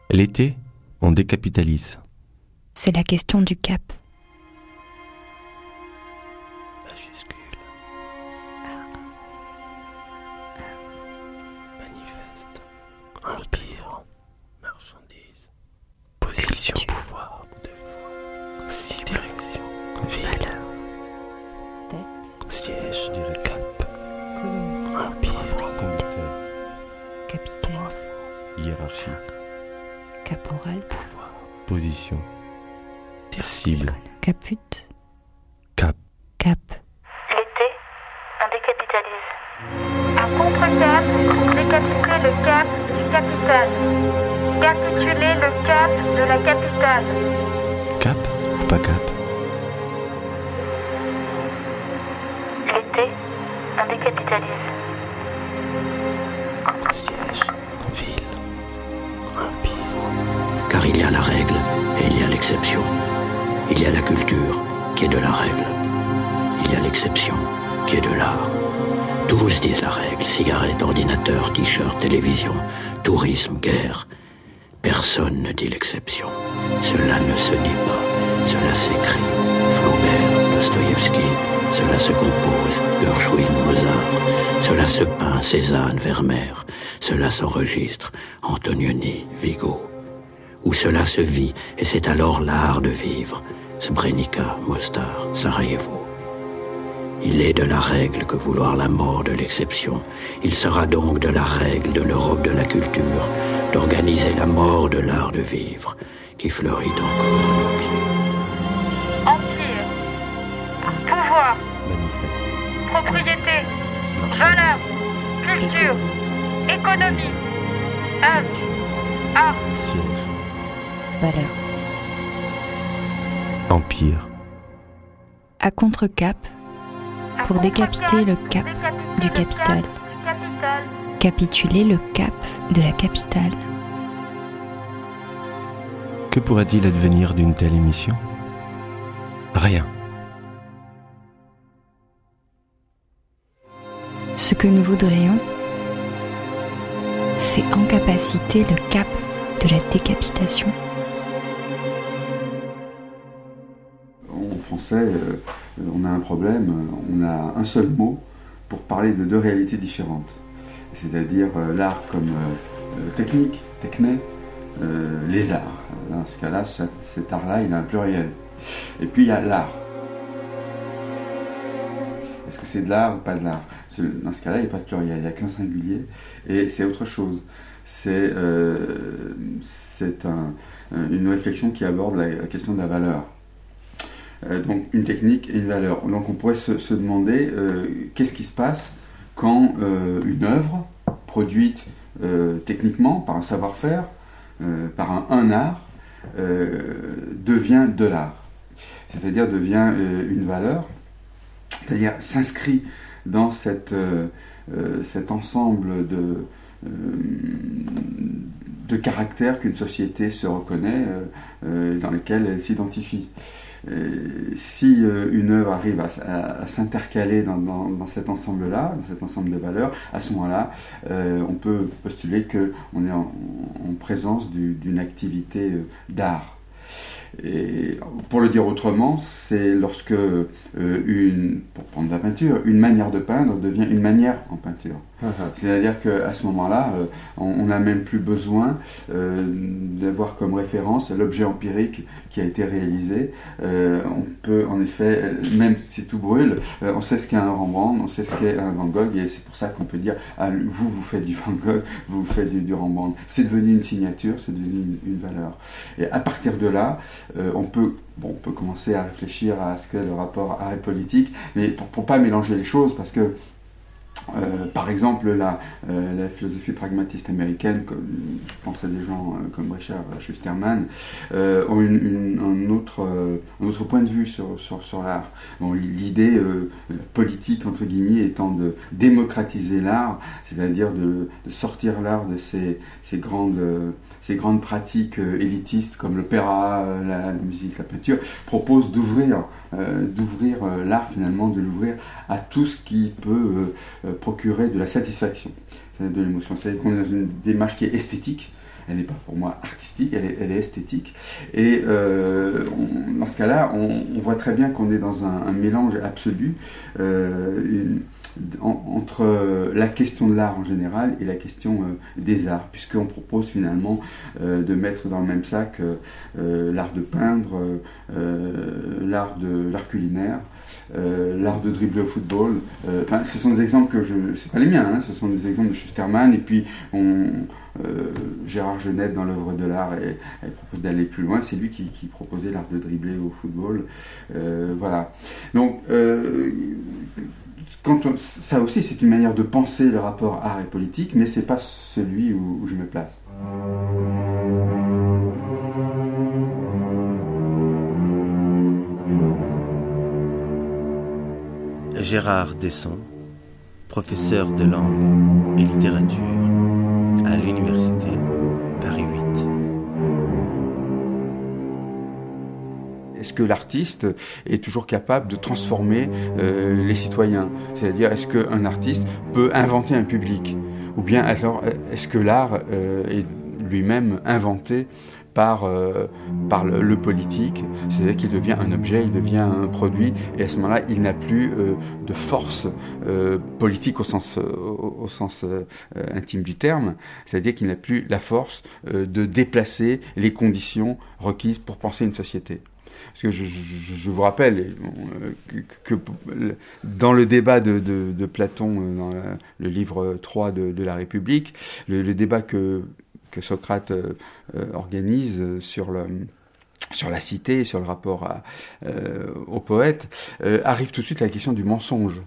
L'été, on décapitalise. C'est la question du cap. Majuscule. Manifeste. Empire. Marchandise. Position. Pouvoir. Défaut. Direction. Ville. Tête. Siège. Cap. Colonie. Empire. Conducteur. Capitaine. Hiérarchie. Caporal. Pouvoir. Position. Cible. Caput. Cap. Cap. L'été, on décapitalise. À contre-cap pour décapiter le cap du capital. Capituler le cap de la capitale. Cap ou pas cap? L'été, on décapitalise. Siège. Ville. Empire. Car il y a la règle et il y a l'exception. Il y a la culture qui est de la règle. Il y a l'exception qui est de l'art. Tous disent la règle, cigarettes, ordinateur, t-shirt, télévision, tourisme, guerre. Personne ne dit l'exception. Cela ne se dit pas, cela s'écrit. Flaubert, Dostoïevski, cela se compose. Gershwin, Mozart, cela se peint. Cézanne, Vermeer, cela s'enregistre. Antonioni, Vigo. Où cela se vit, et c'est alors l'art de vivre. Srebrenica, Mostar, Sarajevo. Il est de la règle que vouloir la mort de l'exception. Il sera donc de la règle de l'Europe de la culture d'organiser la mort de l'art de vivre qui fleurit encore à nos pieds. Empire, pouvoir, Manifeste. propriété, valeur, culture, économie, œuvre, art. Siège. Valeur. Empire. À contre-cap pour décapiter le cap du capital. Capituler le cap de la capitale. Que pourra-t-il advenir d'une telle émission? Rien. Ce que nous voudrions, c'est incapaciter le cap de la décapitation. En français, on a un problème, on a un seul mot pour parler de deux réalités différentes. C'est-à-dire l'art comme technique, techné, les arts. Dans ce cas-là, cet art-là, il a un pluriel. Et puis il y a l'art. Est-ce que c'est de l'art ou pas de l'art? Dans ce cas-là, il n'y a pas de pluriel, il n'y a qu'un singulier. Et c'est autre chose. C'est une réflexion qui aborde la question de la valeur. Donc une technique et une valeur. Donc on pourrait se demander qu'est-ce qui se passe quand une œuvre produite techniquement par un savoir-faire, par un art, devient de l'art, c'est-à-dire devient une valeur, c'est-à-dire s'inscrit dans cet ensemble de caractères qu'une société se reconnaît, dans lesquels elle s'identifie. Si une œuvre arrive à s'intercaler dans cet ensemble-là, dans cet ensemble de valeurs, à ce moment-là, on peut postuler qu'on est en présence d'une activité d'art. Et pour le dire autrement, c'est lorsque pour prendre la peinture, une manière de peindre devient une manière en peinture. C'est-à-dire qu'à ce moment-là, on n'a même plus besoin d'avoir comme référence l'objet empirique qui a été réalisé. On peut en effet, même si tout brûle, on sait ce qu'est un Rembrandt, on sait ce qu'est un Van Gogh, et c'est pour ça qu'on peut dire vous faites du Van Gogh, vous faites du Rembrandt. C'est devenu une signature, c'est devenu une valeur. Et à partir de là, on peut commencer à réfléchir à ce qu'est le rapport art et politique, mais pour pas mélanger les choses, parce que par exemple, la philosophie pragmatiste américaine, je pense à des gens comme Richard Schusterman, ont un autre point de vue sur l'art. Bon, l'idée politique, entre guillemets, étant de démocratiser l'art, c'est-à-dire de sortir l'art de ces grandes pratiques élitistes comme l'opéra, la musique, la peinture, propose d'ouvrir l'art, finalement, de l'ouvrir à tout ce qui peut procurer de la satisfaction, de l'émotion. C'est-à-dire qu'on est dans une démarche qui est esthétique, elle n'est pas pour moi artistique, elle est esthétique. Et dans ce cas-là, on voit très bien qu'on est dans un mélange absolu entre la question de l'art en général et la question des arts, puisqu'on propose finalement de mettre dans le même sac l'art de peindre, l'art culinaire, l'art de dribbler au football. Ce sont des exemples c'est pas les miens, hein, ce sont des exemples de Schusterman, et puis Gérard Genette dans l'œuvre de l'art elle propose d'aller plus loin, c'est lui qui proposait l'art de dribbler au football. Voilà. Donc ça aussi, c'est une manière de penser le rapport art et politique, mais c'est pas celui où je me place. Gérard Desson, professeur de langue et littérature à l'université Paris 8. Est-ce que l'artiste est toujours capable de transformer les citoyens ? C'est-à-dire, est-ce qu'un artiste peut inventer un public ? Ou bien, alors, est-ce que l'art est lui-même inventé par le politique, c'est-à-dire qu'il devient un objet, il devient un produit, et à ce moment-là, il n'a plus de force politique au sens intime du terme, c'est-à-dire qu'il n'a plus la force de déplacer les conditions requises pour penser une société. Parce que je vous rappelle que dans le débat de Platon, dans le livre 3 de la République, le débat que Socrate organise sur la cité, sur le rapport au poète, arrive tout de suite la question du mensonge.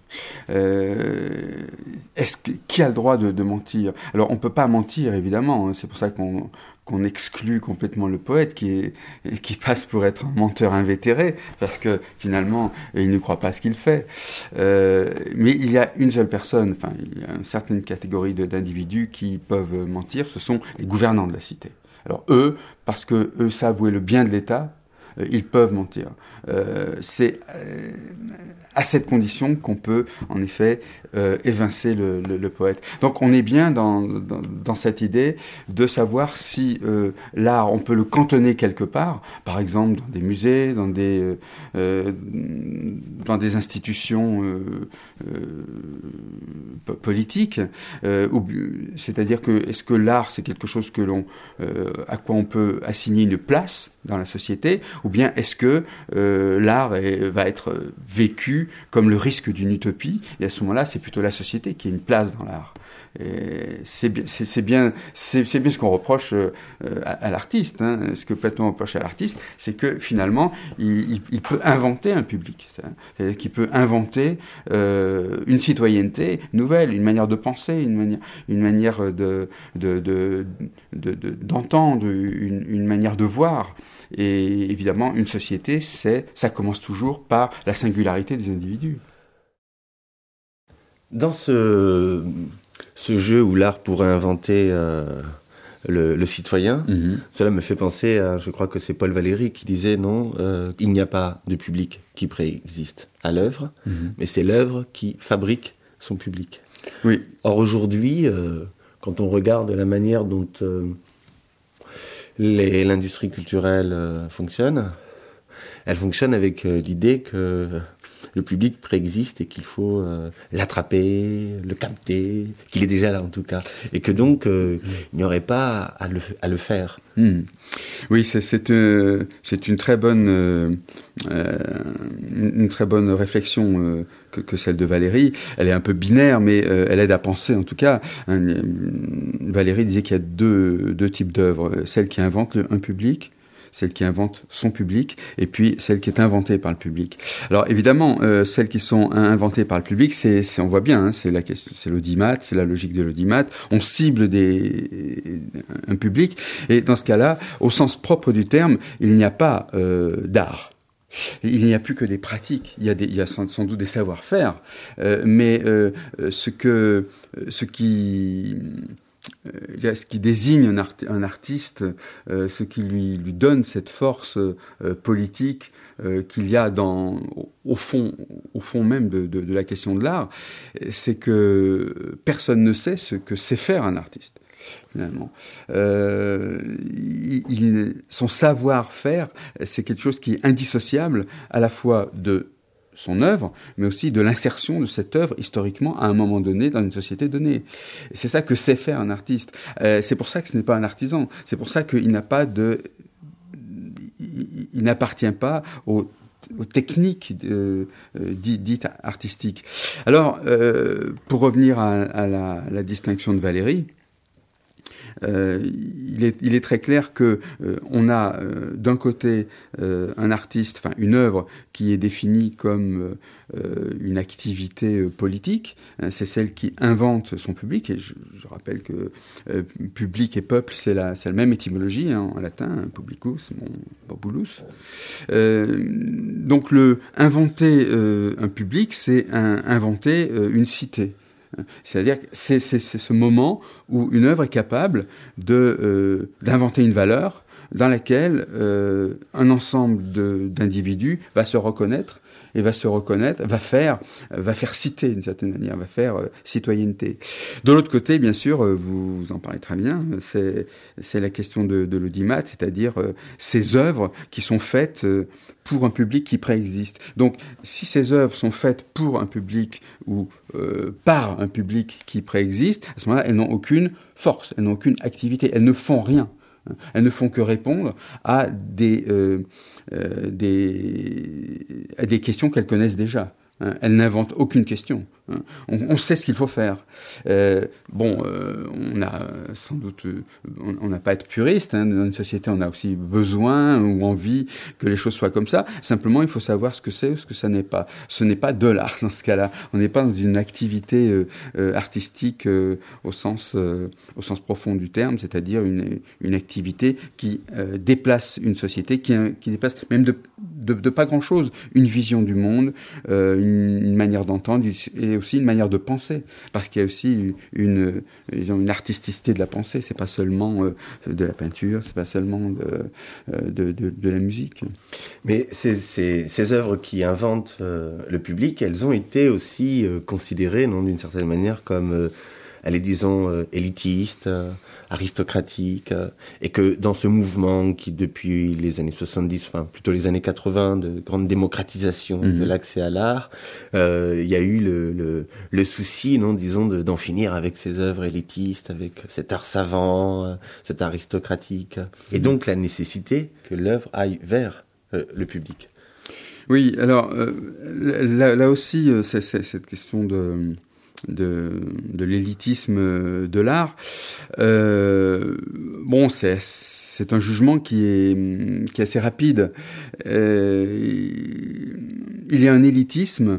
Qui a le droit de mentir ? Alors on ne peut pas mentir, évidemment, hein, c'est pour ça qu'on exclut complètement le poète qui passe pour être un menteur invétéré, parce que finalement il ne croit pas à ce qu'il fait. Mais il y a une seule personne, il y a une certaine catégorie d'individus qui peuvent mentir, ce sont les gouvernants de la cité. Alors eux, parce que eux savent où est le bien de l'État, ils peuvent mentir. C'est à cette condition qu'on peut, en effet, évincer le poète. Donc on est bien dans cette idée de savoir si l'art, on peut le cantonner quelque part, par exemple dans des musées, dans des institutions politiques, c'est-à-dire que est-ce que l'art c'est quelque chose à quoi on peut assigner une place dans la société, ou bien est-ce que l'art va être vécu comme le risque d'une utopie, et à ce moment-là, c'est plutôt la société qui a une place dans l'art. Et c'est bien ce qu'on reproche à l'artiste. Hein. Ce que Platon reproche à l'artiste, c'est que finalement, il peut inventer un public. C'est-à-dire qu'il peut inventer une citoyenneté nouvelle, une manière de penser, une manière d'entendre, une manière de voir. Et évidemment, une société, ça commence toujours par la singularité des individus. Dans ce jeu où l'art pourrait inventer le citoyen, cela me fait penser à, je crois que c'est Paul Valéry qui disait non, il n'y a pas de public qui préexiste à l'œuvre, mais c'est l'œuvre qui fabrique son public. Oui. Or aujourd'hui, quand on regarde la manière dont l'industrie culturelle fonctionne, elle fonctionne avec l'idée que le public préexiste et qu'il faut l'attraper, le capter, qu'il est déjà là en tout cas, et que donc il n'y aurait pas à le faire. Oui, c'est une très bonne réflexion que celle de Valéry. Elle est un peu binaire, mais elle aide à penser en tout cas. Valéry disait qu'il y a deux types d'œuvres, celle qui invente un public, celle qui invente son public, et puis celle qui est inventée par le public. Alors évidemment, celles qui sont inventées par le public, on voit bien, hein, c'est l'audimat, c'est la logique de l'audimat. On cible un public, et dans ce cas-là, au sens propre du terme, il n'y a pas d'art. Il n'y a plus que des pratiques. Il y a sans doute des savoir-faire, mais ce qui désigne un artiste, ce qui lui donne cette force politique qu'il y a au fond même de la question de l'art, c'est que personne ne sait ce que sait faire un artiste. finalement. Son savoir-faire, c'est quelque chose qui est indissociable à la fois de son œuvre, mais aussi de l'insertion de cette œuvre historiquement à un moment donné dans une société donnée. Et c'est ça que sait faire un artiste. C'est pour ça que ce n'est pas un artisan. C'est pour ça qu'il n'appartient pas aux techniques dites artistiques. Alors, pour revenir à la distinction de Valéry, il est très clair que on a d'un côté un artiste, enfin une œuvre qui est définie comme une activité politique, c'est celle qui invente son public, et je rappelle que public et peuple, c'est la même étymologie en latin, publicus, populus. Donc inventer un public, c'est inventer une cité. C'est-à-dire que c'est ce moment où une œuvre est capable d'inventer une valeur dans laquelle un ensemble d'individus va se reconnaître, va faire cité d'une certaine manière, va faire citoyenneté. De l'autre côté, bien sûr, vous en parlez très bien, c'est la question de l'audimat, c'est-à-dire ces œuvres qui sont faites pour un public qui préexiste. Donc, si ces œuvres sont faites pour un public ou par un public qui préexiste, à ce moment-là, elles n'ont aucune force, elles n'ont aucune activité, elles ne font rien. Elles ne font que répondre à des questions qu'elles connaissent déjà. Elles n'inventent aucune question. On sait ce qu'il faut faire. On a sans doute, on n'a pas à être puriste. Dans une société, on a aussi besoin ou envie que les choses soient comme ça. Simplement, il faut savoir ce que c'est ou ce que ça n'est pas. Ce n'est pas de l'art dans ce cas-là. On n'est pas dans une activité artistique au sens profond du terme, c'est-à-dire une activité qui déplace une société, qui déplace même de pas grand-chose, une vision du monde, une manière d'entendre et aussi une manière de penser, parce qu'il y a aussi une artisticité de la pensée. C'est pas seulement de la peinture, c'est pas seulement de la musique. Mais ces œuvres qui inventent le public, elles ont été aussi considérées, non, d'une certaine manière, comme disons élitistes, aristocratiques, et que dans ce mouvement qui depuis les années 70, enfin plutôt les années 80, de grande démocratisation de l'accès à l'art, il y a eu le souci, non, disons, d'en finir avec ces œuvres élitistes, avec cet art savant, cet aristocratique, et donc la nécessité que l'œuvre aille vers le public. Oui, alors là aussi, c'est cette question de l'élitisme de l'art. C'est un jugement qui est assez rapide. Il y a un élitisme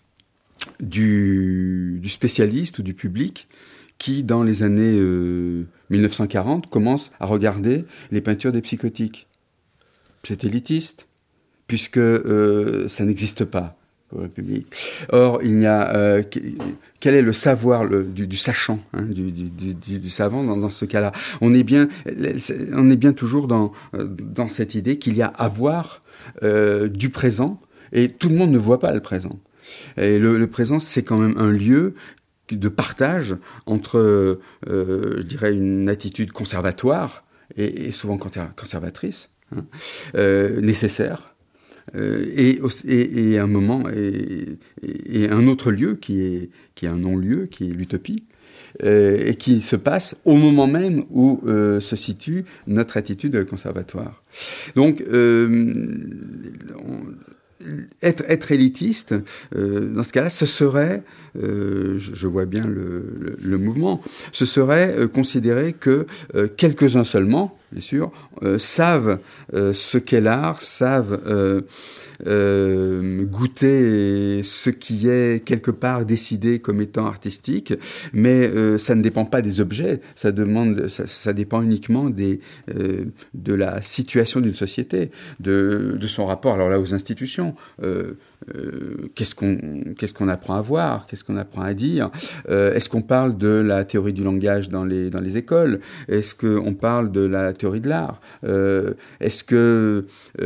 du spécialiste ou du public qui, dans les années 1940, commence à regarder les peintures des psychotiques. C'est élitiste, puisque ça n'existe pas pour le public. Or, il y a quel est le savoir du sachant, du savant dans ce cas-là. On est bien toujours dans cette idée qu'il y a avoir du présent, et tout le monde ne voit pas le présent. Et le présent, c'est quand même un lieu de partage entre, je dirais, une attitude conservatoire et souvent conservatrice, nécessaire. Et un moment et un autre lieu qui est un non-lieu, qui est l'utopie, et qui se passe au moment même où se situe notre attitude conservatoire. Donc, être élitiste, dans ce cas-là, ce serait, je vois bien le mouvement, ce serait considérer que quelques-uns seulement, bien sûr, savent ce qu'est l'art, savent goûter ce qui est quelque part décidé comme étant artistique, mais ça ne dépend pas des objets, ça dépend uniquement de la situation d'une société, de son rapport, alors là, aux institutions. Qu'est-ce qu'on apprend à voir, qu'est-ce qu'on apprend à dire, est-ce qu'on parle de la théorie du langage dans les écoles, est-ce qu'on parle de la théorie de l'art. Est-ce que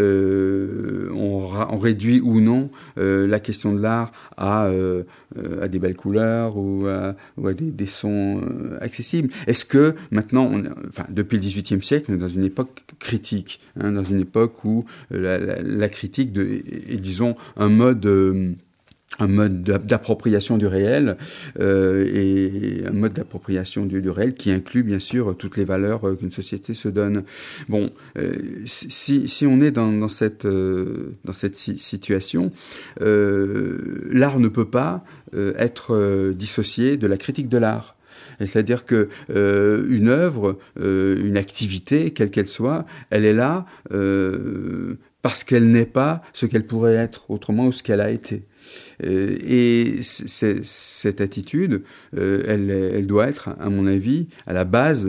on réduit ou non la question de l'art à des belles couleurs ou à des sons accessibles? Est-ce que maintenant, depuis le XVIIIe siècle, on est dans une époque critique, dans une époque où la critique est, disons, un mode d'appropriation du réel, et un mode d'appropriation du réel qui inclut bien sûr toutes les valeurs qu'une société se donne. Bon, si on est dans cette situation, l'art ne peut pas être dissocié de la critique de l'art. C'est-à-dire que une œuvre, une activité, quelle qu'elle soit, elle est là parce qu'elle n'est pas ce qu'elle pourrait être autrement ou ce qu'elle a été. Et cette attitude, elle doit être, à mon avis, à la base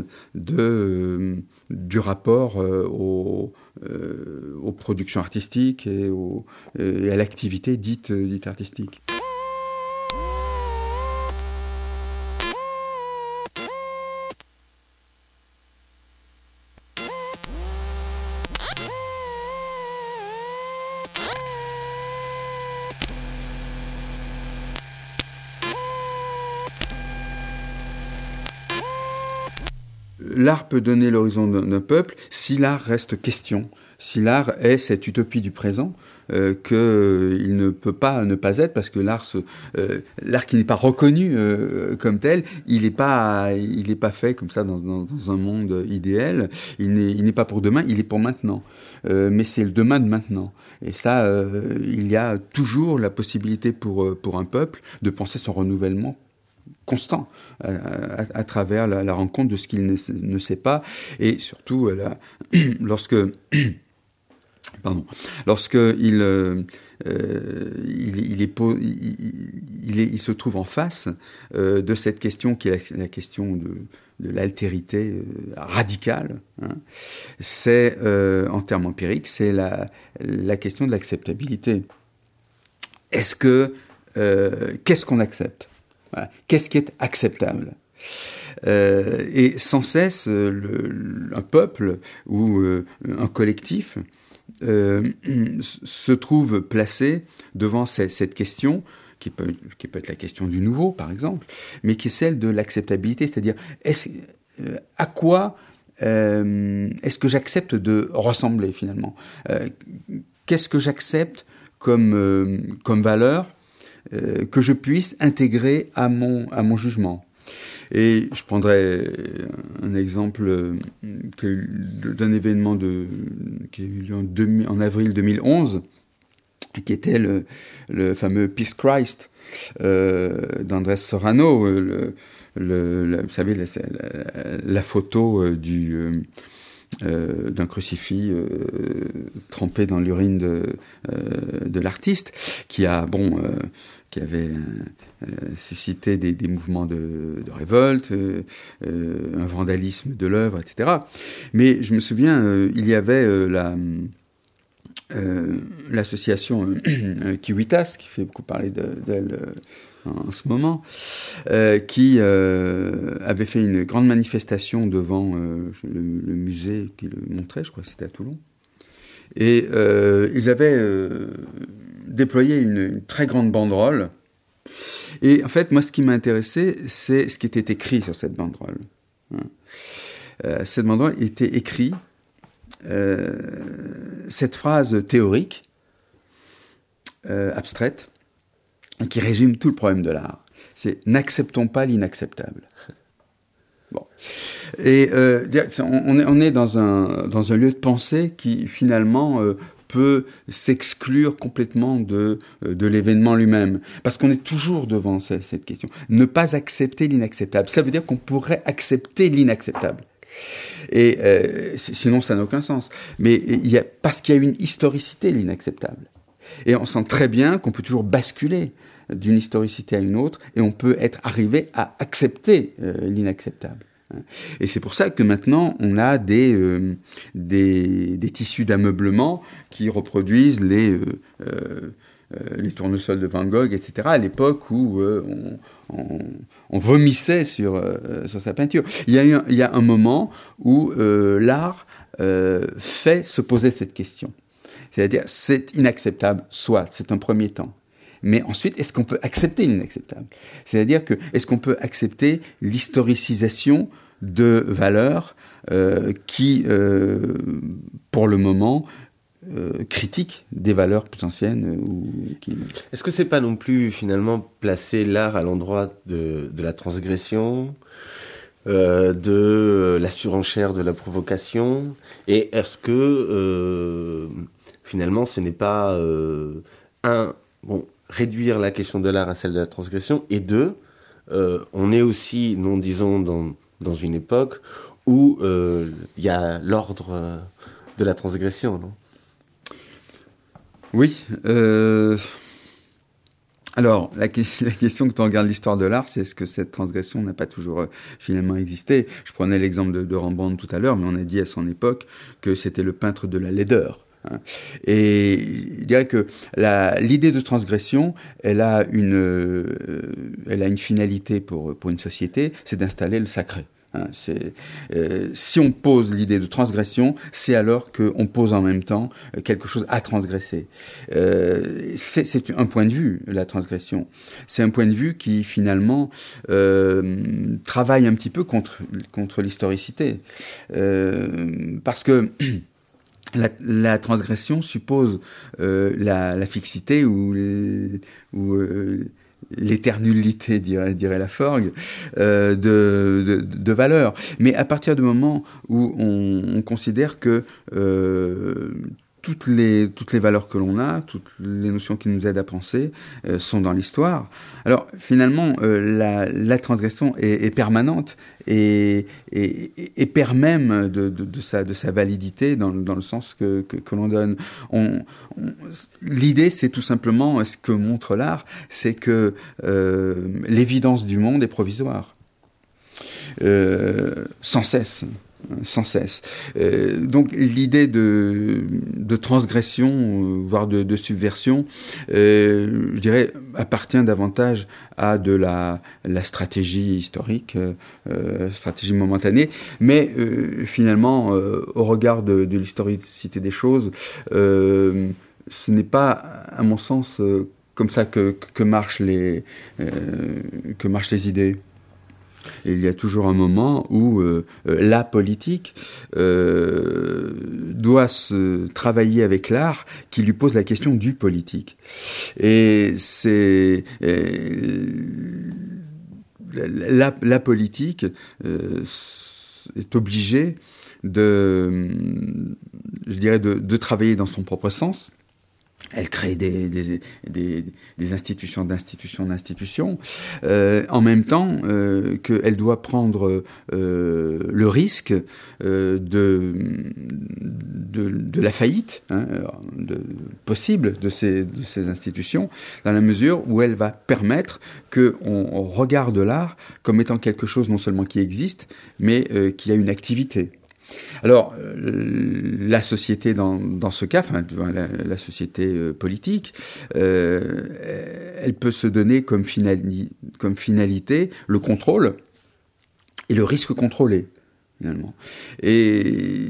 du rapport aux productions artistiques et à l'activité dite artistique. L'art peut donner l'horizon d'un peuple si l'art reste question, si l'art est cette utopie du présent qu'il ne peut pas ne pas être, parce que l'art qui n'est pas reconnu comme tel, il n'est pas fait comme ça dans un monde idéal. Il n'est pas pour demain, il est pour maintenant. Mais c'est le demain de maintenant. Et ça, il y a toujours la possibilité pour un peuple de penser son renouvellement constant à travers la rencontre de ce qu'il ne sait pas, et surtout lorsque il se trouve en face de cette question qui est la question de l'altérité radicale, c'est en termes empiriques, c'est la question de l'acceptabilité. Qu'est-ce qu'on accepte? Voilà. Qu'est-ce qui est acceptable? Et sans cesse, un peuple ou un collectif se trouve placé devant cette question qui peut être la question du nouveau, par exemple, mais qui est celle de l'acceptabilité, c'est-à-dire à quoi est-ce que j'accepte de ressembler finalement? Qu'est-ce que j'accepte comme valeur que je puisse intégrer à mon jugement? Et je prendrais un exemple d'un événement qui a eu lieu en avril 2011, qui était le fameux Peace Christ d'Andrés Sorano, vous savez, la photo d'un crucifix trempé dans l'urine de l'artiste, qui avait suscité des mouvements de révolte, un vandalisme de l'œuvre, etc. Mais je me souviens, il y avait l'association Kiwitas, qui fait beaucoup parler d'elle en ce moment, qui avait fait une grande manifestation devant le musée qui le montrait, je crois que c'était à Toulon. Et ils avaient déployé une très grande banderole. Et en fait, moi, ce qui m'a intéressé, c'est ce qui était écrit sur cette banderole. Cette banderole était écrite, cette phrase théorique, abstraite, qui résume tout le problème de l'art. C'est « n'acceptons pas l'inacceptable ». Bon. Et on est dans un lieu de pensée qui, finalement, peut s'exclure complètement de l'événement lui-même. Parce qu'on est toujours devant cette question. Ne pas accepter l'inacceptable. Ça veut dire qu'on pourrait accepter l'inacceptable. Et sinon, ça n'a aucun sens. Mais parce qu'il y a une historicité de l'inacceptable. Et on sent très bien qu'on peut toujours basculer d'une historicité à une autre, et on peut arrivé à accepter l'inacceptable. Et c'est pour ça que maintenant, on a des tissus d'ameublement qui reproduisent les tournesols de Van Gogh, etc., à l'époque où on vomissait sur sa peinture. Il y a un moment où l'art fait se poser cette question. C'est-à-dire, c'est inacceptable, soit, c'est un premier temps. Mais ensuite, est-ce qu'on peut accepter l'inacceptable ? C'est-à-dire que, est-ce qu'on peut accepter l'historicisation de valeurs qui, pour le moment, critiquent des valeurs plus anciennes Est-ce que c'est pas non plus, finalement, placer l'art à l'endroit de la transgression, de la surenchère, de la provocation ? Et est-ce que, finalement, ce n'est pas, réduire la question de l'art à celle de la transgression, et deux, on est aussi, disons, dans une époque où il y a l'ordre de la transgression, non ? Oui. Alors, la question quand on regarde l'histoire de l'art, c'est est-ce que cette transgression n'a pas toujours finalement existé ? Je prenais l'exemple de Rembrandt tout à l'heure, mais on a dit à son époque que c'était le peintre de la laideur. Et je dirais que l'idée de transgression, elle a une finalité pour une société, c'est d'installer le sacré. Si on pose l'idée de transgression, c'est alors qu'on pose en même temps quelque chose à transgresser. C'est un point de vue, la transgression. C'est un point de vue qui, finalement, travaille un petit peu contre l'historicité. Parce que la transgression suppose la fixité ou l'éternité, dirait Laforgue, de valeurs. Mais à partir du moment où on considère que toutes les valeurs que l'on a, toutes les notions qui nous aident à penser sont dans l'histoire. Alors finalement, la transgression est permanente et perd même de sa validité dans le sens que l'on donne. L'idée, c'est tout simplement, ce que montre l'art, c'est que l'évidence du monde est provisoire, sans cesse. Donc l'idée de transgression, voire de subversion, je dirais, appartient davantage à de la stratégie historique, stratégie momentanée, mais finalement, au regard de l'historicité des choses, ce n'est pas, à mon sens, comme ça que marchent les idées. Et il y a toujours un moment où la politique doit se travailler avec l'art qui lui pose la question du politique. Et c'est la politique est obligée de travailler dans son propre sens. Elle crée des institutions d'institutions, en même temps qu'elle doit prendre le risque de la faillite possible de ces institutions, dans la mesure où elle va permettre qu'on regarde l'art comme étant quelque chose non seulement qui existe, mais qui a une activité. Alors, la société dans ce cas, la société politique, elle peut se donner comme finalité le contrôle et le risque contrôlé, finalement. Et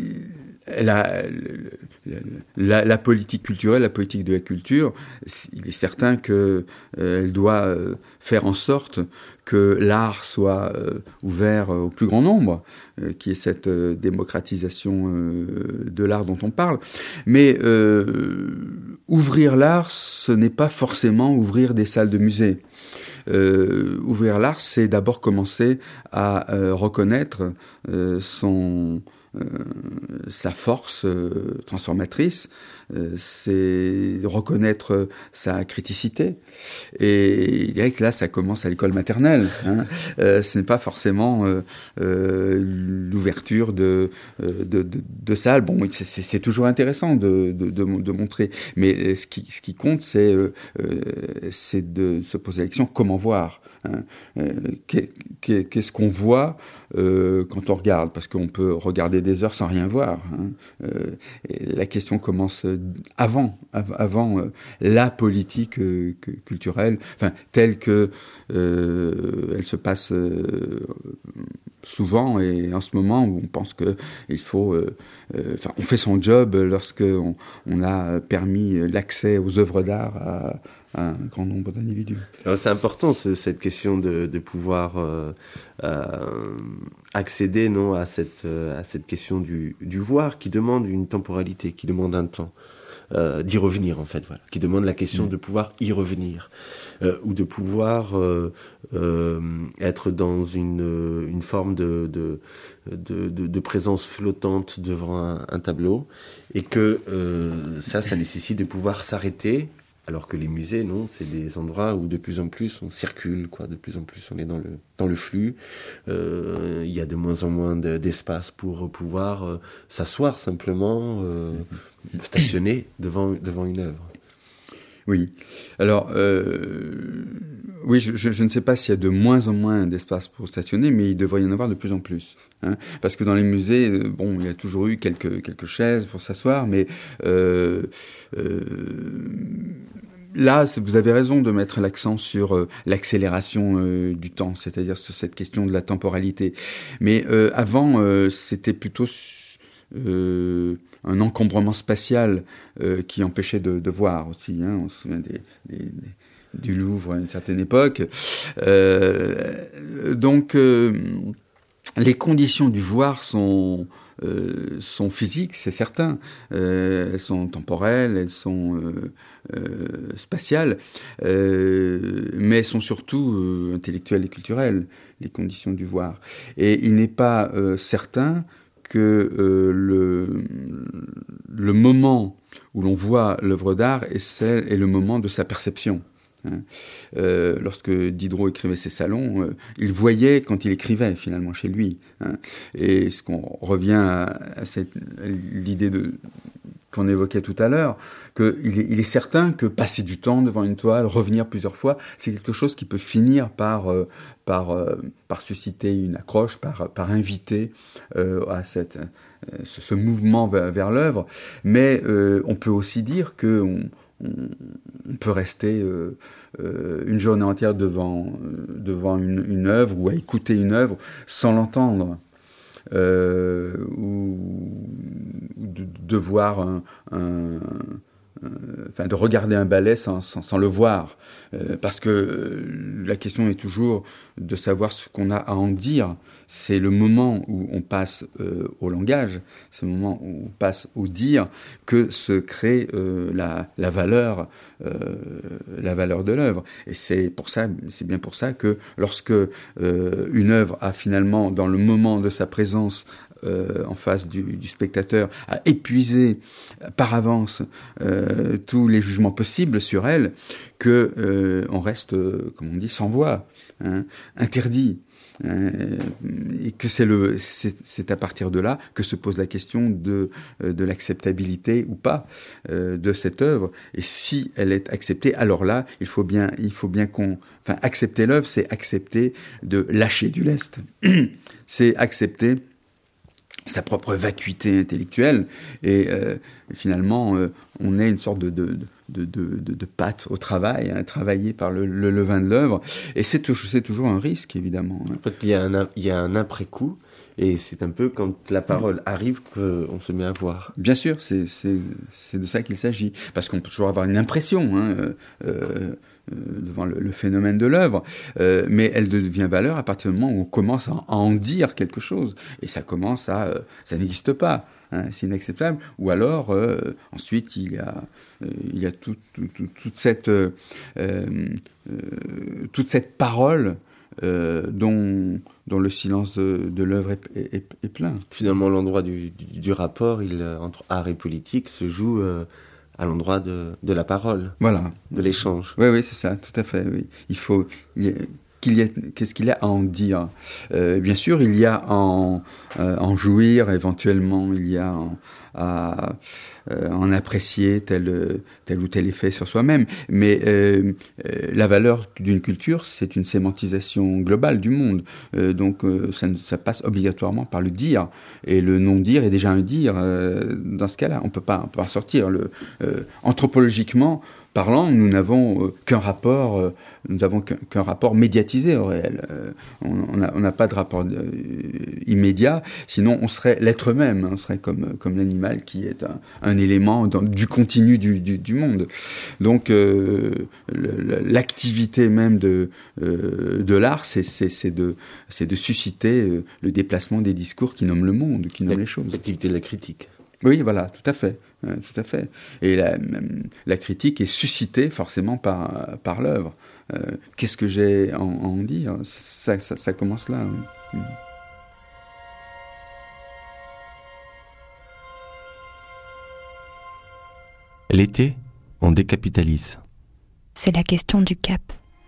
la politique culturelle, la politique de la culture, il est certain qu'elle doit faire en sorte que l'art soit ouvert au plus grand nombre, qui est cette démocratisation de l'art dont on parle. Mais ouvrir l'art, ce n'est pas forcément ouvrir des salles de musée. Ouvrir l'art, c'est d'abord commencer à reconnaître sa force transformatrice, c'est reconnaître sa criticité. Et je dirais que là, ça commence à l'école maternelle. Ce n'est pas forcément l'ouverture de salles. Bon, c'est toujours intéressant de montrer, mais ce qui compte, c'est de se poser la question comment voir. Qu'est-ce qu'on voit quand on regarde, parce qu'on peut regarder des heures sans rien voir. Et la question commence avant la politique culturelle, telle que elle se passe souvent, et en ce moment où on pense que il faut, on fait son job lorsque on a permis l'accès aux œuvres d'art à un grand nombre d'individus. Alors c'est important cette question de pouvoir accéder à cette question du voir qui demande une temporalité, qui demande un temps. D'y revenir en fait, voilà, qui demande la question de pouvoir y revenir ou de pouvoir être dans une forme de présence flottante devant un tableau, et que ça nécessite de pouvoir s'arrêter, alors que les musées, non, c'est des endroits où de plus en plus on circule, quoi, de plus en plus on est dans le flux, il y a de moins en moins d'espace pour pouvoir s'asseoir simplement, stationner devant une œuvre. Oui. Alors, oui, je ne sais pas s'il y a de moins en moins d'espace pour stationner, mais il devrait y en avoir de plus en plus. Hein, parce que dans les musées, il y a toujours eu quelques chaises pour s'asseoir, mais là, vous avez raison de mettre l'accent sur l'accélération du temps, c'est-à-dire sur cette question de la temporalité. Mais avant, c'était plutôt un encombrement spatial qui empêchait de voir aussi. Hein. On se souvient du Louvre à une certaine époque. Donc, les conditions du voir sont physiques, c'est certain. Elles sont temporelles, elles sont spatiales, mais elles sont surtout intellectuelles et culturelles, les conditions du voir. Et il n'est pas certain que le moment où l'on voit l'œuvre d'art est le moment de sa perception. Hein. Lorsque Diderot écrivait ses salons, il voyait quand il écrivait finalement chez lui. Hein. Et ce qu'on revient à l'idée qu'on évoquait tout à l'heure, qu'il est certain que passer du temps devant une toile, revenir plusieurs fois, c'est quelque chose qui peut finir par susciter une accroche, par inviter à ce mouvement vers l'œuvre. Mais on peut aussi dire que on peut rester une journée entière devant une œuvre ou à écouter une œuvre sans l'entendre. Ou de voir de regarder un ballet sans le voir, parce que la question est toujours de savoir ce qu'on a à en dire. C'est le moment où on passe au langage, c'est le moment où on passe au dire que se crée la valeur de l'œuvre. Et c'est bien pour ça que lorsque une œuvre a finalement, dans le moment de sa présence en face du spectateur, a épuisé par avance tous les jugements possibles sur elle, que on reste, comme on dit, sans voix, hein, interdit. Et que c'est à partir de là que se pose la question de l'acceptabilité ou pas de cette œuvre. Et si elle est acceptée, alors là, il faut bien accepter l'œuvre, c'est accepter de lâcher du lest. C'est accepter sa propre vacuité intellectuelle, et finalement on est une sorte de pâte au travail, hein, travaillé par le levain de l'œuvre, et c'est toujours un risque, évidemment. En fait, il y a un après-coup, et c'est un peu quand la parole arrive qu'on se met à voir. Bien sûr, c'est de ça qu'il s'agit, parce qu'on peut toujours avoir une impression, hein, devant le phénomène de l'œuvre, mais elle devient valeur à partir du moment où on commence à en dire quelque chose, et ça n'existe pas, hein, c'est inacceptable. Ou alors ensuite il y a toute cette parole dont le silence de l'œuvre est plein. Finalement, l'endroit du rapport entre art et politique se joue à l'endroit de la parole, voilà, de l'échange. Oui, c'est ça, tout à fait. Oui. Qu'est-ce qu'il y a à en dire. Bien sûr, il y a à en jouir, éventuellement, il y a à en apprécier tel ou tel effet sur soi-même. Mais la valeur d'une culture, c'est une sémantisation globale du monde. Donc ça passe obligatoirement par le dire. Et le non-dire est déjà un dire dans ce cas-là. On peut pas en sortir. Anthropologiquement, parlant, nous n'avons qu'un rapport médiatisé au réel. On n'a pas de rapport immédiat, sinon on serait l'être même, on serait comme l'animal qui est un élément du continu du monde. Donc l'activité même de l'art, c'est de susciter le déplacement des discours qui nomment le monde, qui nomment les choses. L'activité de la critique. Oui, voilà, tout à fait. Et la critique est suscitée forcément par l'œuvre. Qu'est-ce que j'ai à en dire ? Ça commence là. Oui. L'été, on décapitalise. C'est la question du cap.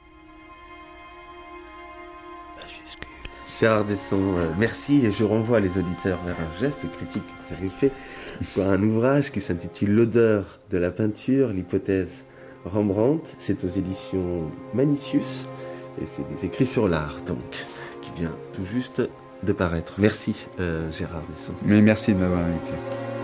Gérard Desson, merci, et je renvoie les auditeurs vers un geste critique que vous avez fait pour un ouvrage qui s'intitule L'odeur de la peinture, l'hypothèse Rembrandt. C'est aux éditions Manicius et c'est des écrits sur l'art, donc, qui vient tout juste de paraître. Merci Gérard Desson. Mais merci de m'avoir invité.